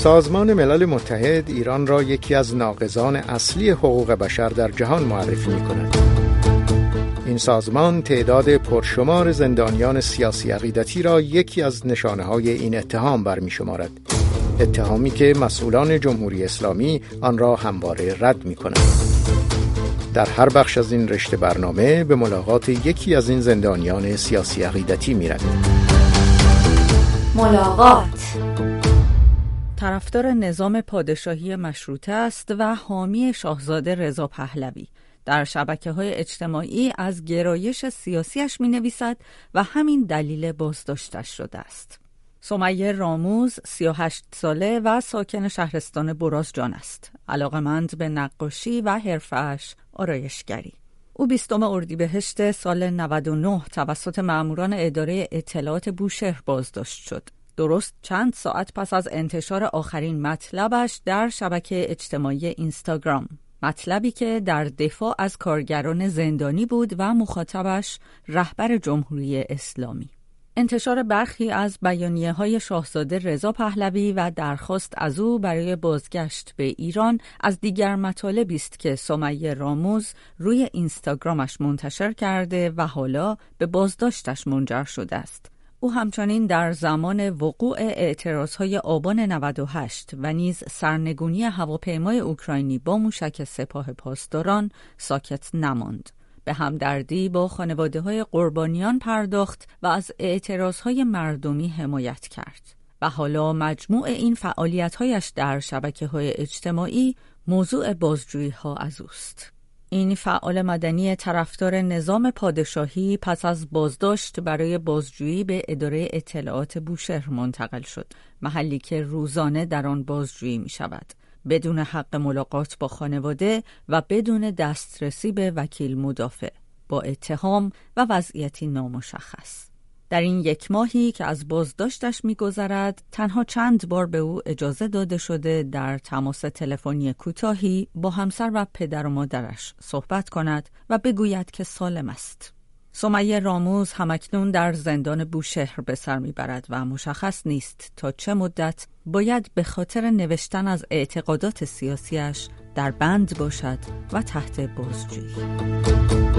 سازمان ملل متحد ایران را یکی از ناقضان اصلی حقوق بشر در جهان معرفی می‌کند. این سازمان تعداد پرشمار زندانیان سیاسی عقیدتی را یکی از نشانه‌های این اتهام برمی‌شمارد. اتهامی که مسئولان جمهوری اسلامی آن را همواره رد می‌کنند. در هر بخش از این رشته برنامه به ملاقات یکی از این زندانیان سیاسی عقیدتی می‌رویم. ملاقات. طرفدار نظام پادشاهی مشروطه است و حامی شاهزاده رضا پهلوی. در شبکه‌های اجتماعی از گرایش سیاسیش می‌نویسد و همین دلیل بازداشتش شده است. سمیه راموز 38 ساله و ساکن شهرستان برازجان است. علاقه‌مند به نقاشی و حرفه‌اش آرایشگری. او 20 اردیبهشت سال 99 توسط ماموران اداره اطلاعات بوشهر بازداشت شد. درست چند ساعت پس از انتشار آخرین مطلبش در شبکه اجتماعی اینستاگرام. مطلبی که در دفاع از کارگران زندانی بود و مخاطبش رهبر جمهوری اسلامی. انتشار برخی از بیانیه‌های شاهزاده رضا پهلوی و درخواست از او برای بازگشت به ایران از دیگر مطالبی است که سمیه راموز روی اینستاگرامش منتشر کرده و حالا به بازداشتش منجر شده است. او همچنین در زمان وقوع اعتراضهای آبان 98 و نیز سرنگونی هواپیمای اوکراینی با موشک سپاه پاسداران ساکت نماند. به همدردی با خانواده‌های قربانیان پرداخت و از اعتراضهای مردمی حمایت کرد. و حالا مجموع این فعالیت‌هایش در شبکه‌های اجتماعی موضوع بازجویی‌ها از اوست. این فعال مدنی طرفدار نظام پادشاهی پس از بازداشت برای بازجویی به اداره اطلاعات بوشهر منتقل شد، محلی که روزانه در آن بازجویی می شود، بدون حق ملاقات با خانواده و بدون دسترسی به وکیل مدافع، با اتهام و وضعیتی نامشخص. در این 1 ماهی که از بازداشتش می‌گذرد، تنها چند بار به او اجازه داده شده در تماس تلفنی کوتاهی با همسر و پدر و مادرش صحبت کند و بگوید که سالم است. سمیه راموز همکنون در زندان بوشهر به سر میبرد و مشخص نیست تا چه مدت باید به خاطر نوشتن از اعتقادات سیاسیش در بند باشد و تحت بازجویی.